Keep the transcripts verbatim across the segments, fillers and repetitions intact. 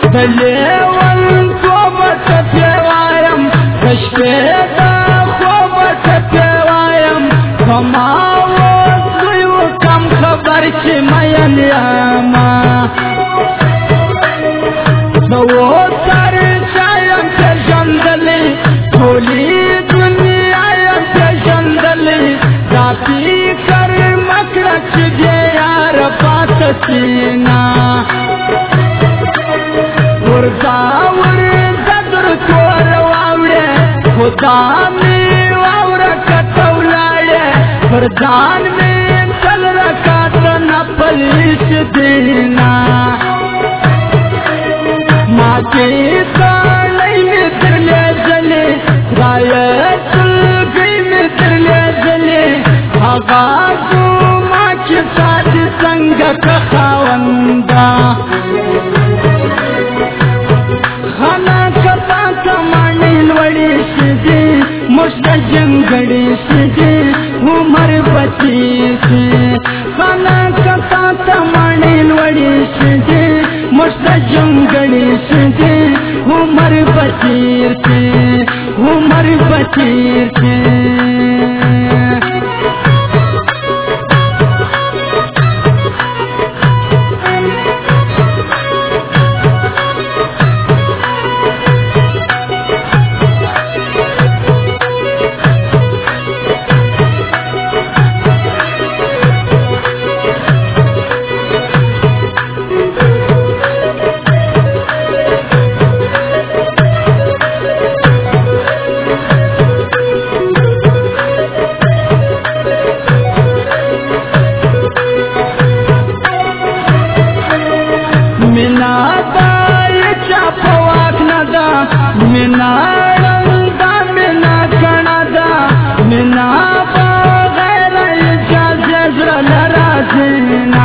دلیون توبت پیوایم کشپیتا خوبت پیوایم کماوز دویو کم خبر چی مین یاما دو سر شایم پیشندلی تولی دنیایم پیشندلی دا پیکر مکرچ دیار پات سینا ورزا ورزا در تور واوڑے خدا میں واورا کتولاڑے فردان میں چل رکھا تنا پلیس دینا ماں کی سالی میں درلے جلے رایت الگئی میں درلے جلے آغازو ماں کی ساتھ سنگ کخاوندا جنگڑی سے عمر بچی سے خانہ کتا تمانی لوڑی سے مست جنگڑی سے عمر بچی سے عمر بچی سے मिना रंगा मिना कणादा मिना बगैर इजाज़त नाराज़ना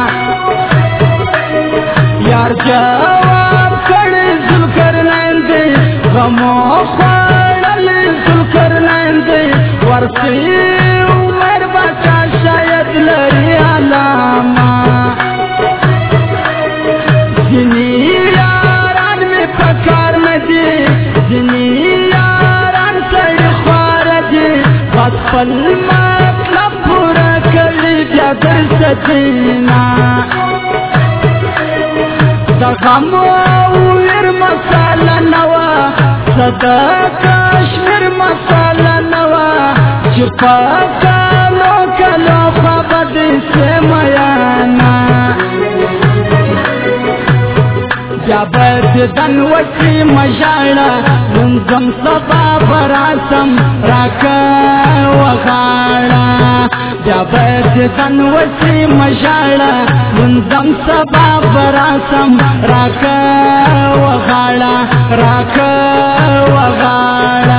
यार जवाब करे जुल्करनैन दे गमो ख्वाड़ल जुल्करनैन दे वर्षी उमर बचा शायद लरी आलामा जिनी यारान में पकार में दे जिनी यारान सड़ ख्वार दे बचपन मतलब पूरा कली ब्यादर सजीना सगमो उर मसाला नवा सदा कश्मीर मसाला नवा छुपा कालो कालो खबद से मयाना जबत दनवती मशाला मुंजम सबा बरासम राका वगाड़ा जबत दनवती मशाला मुंजम सबा बरासम राका वगाड़ा राका वगाड़ा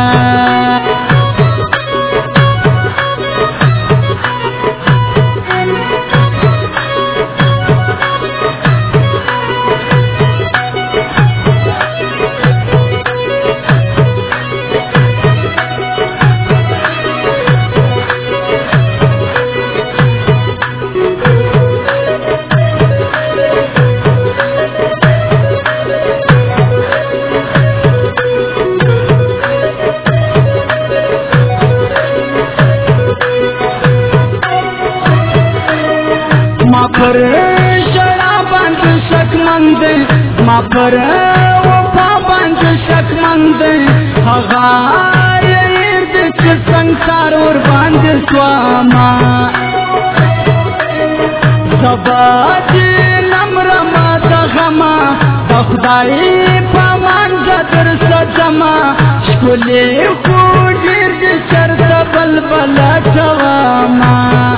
पर शराबान शक मंद मा पर वफाबान शक मंद हगार इर्द संसार और बांध स्वामा सबाज नम्र माता गमा बखदाई पामान जदर सजमा शकुले खूड इर्द शर्त बलबला जवामा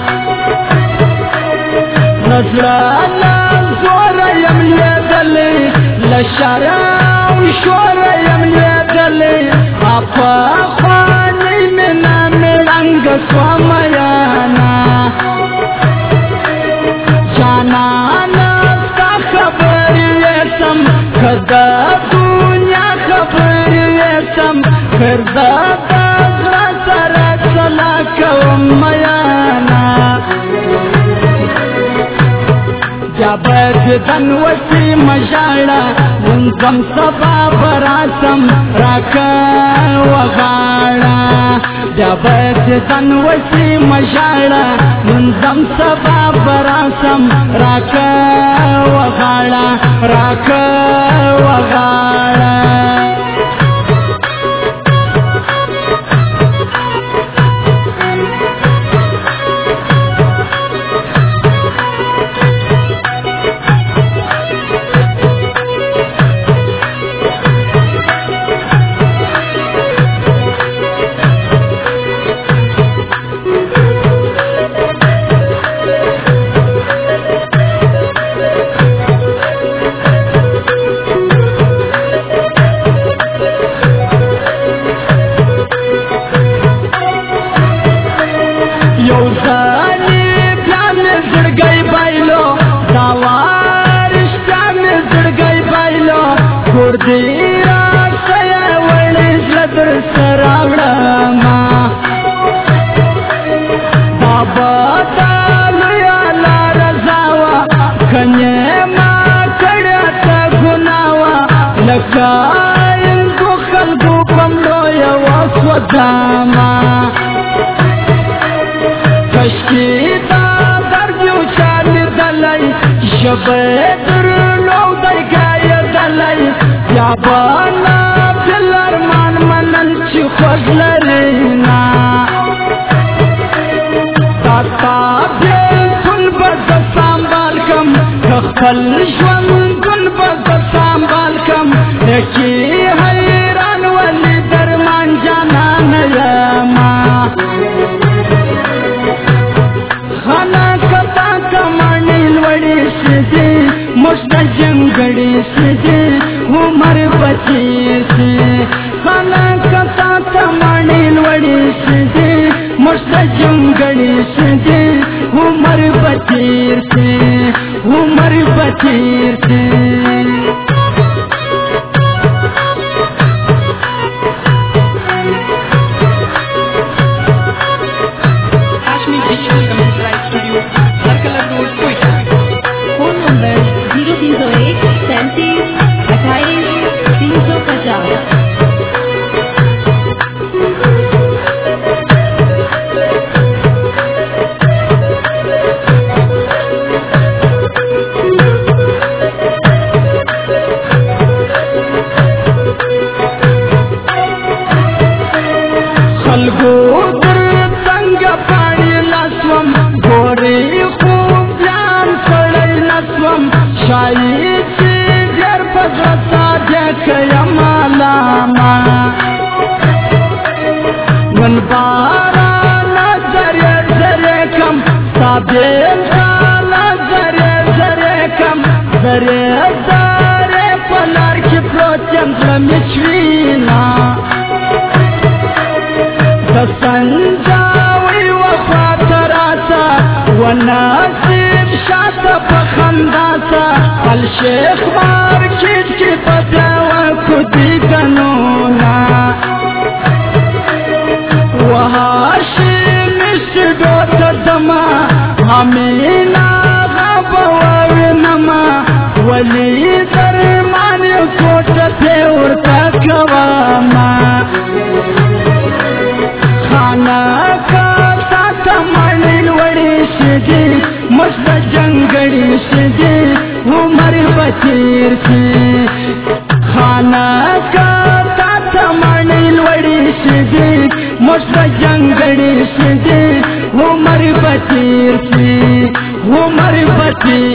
नजराना जोरा यमले दले लशरा उशोरा यमले दले आपा खानी में नाम रंग स्वामयाना जाना ना का खबर ये सम खदा दुनिया खबर ये सम खदा दागरा सरा चला कवमयाना بیا باید دن وسی مژاړه منظم سبا براسم راکه وغاړه بیا باید دن وسی مژاړه منظم سبا براسم راکه وغاړه راکه وغاړه شبه درلو درگای دلی یا بانا پلرمان منل چی خوش لرینا تاتا بیلتون بز سامبال کم تخل جون گن بز سامبال کم یکی حیران ولی درمان جانان یما خانا کتا کمانی لوڑی سیدی مشتا جنگڑی سیدی عمر بچی سی خانا کتا کمانی لوڑی سیدی مشتا جنگڑی سیدی عمر بچی سی عمر بچی سی سنجاوی وفاتراتا وناسب شاتا پخنداتا الشیخ مارکیٹ کی پتاوہ کدی گنونا وحاشی مشدوتا دما ہمینا غابوار نما ولی درمانی کوتا پیورتا کواما مست جنگڑی سیدی عمر بچیر سی خانہ کا تا مانی لوڑی سیدی مست جنگڑی سیدی عمر بچیر سی عمر بچیر